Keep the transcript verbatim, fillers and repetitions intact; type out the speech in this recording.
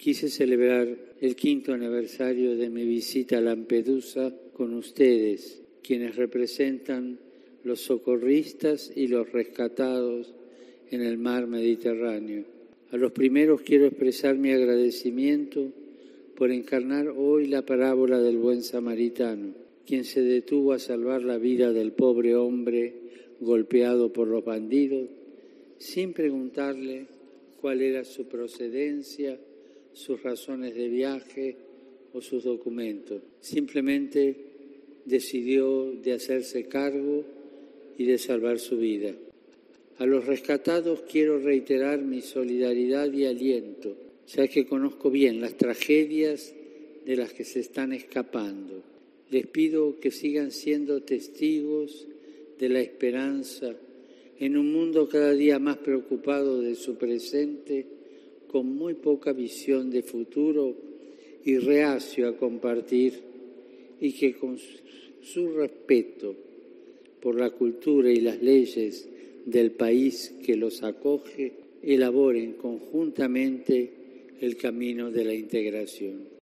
Quise celebrar el quinto aniversario de mi visita a Lampedusa con ustedes, quienes representan los socorristas y los rescatados en el mar Mediterráneo. A los primeros quiero expresar mi agradecimiento por encarnar hoy la parábola del buen samaritano, quien se detuvo a salvar la vida del pobre hombre golpeado por los bandidos, sin preguntarle cuál era su procedencia, sus razones de viaje o sus documentos. Simplemente decidió de hacerse cargo y de salvar su vida. A los rescatados quiero reiterar mi solidaridad y aliento, ya que conozco bien las tragedias de las que se están escapando. Les pido que sigan siendo testigos de la esperanza en un mundo cada día más preocupado de su presente, con muy poca visión de futuro y reacio a compartir, y que con su respeto por la cultura y las leyes del país que los acoge, elaboren conjuntamente el camino de la integración.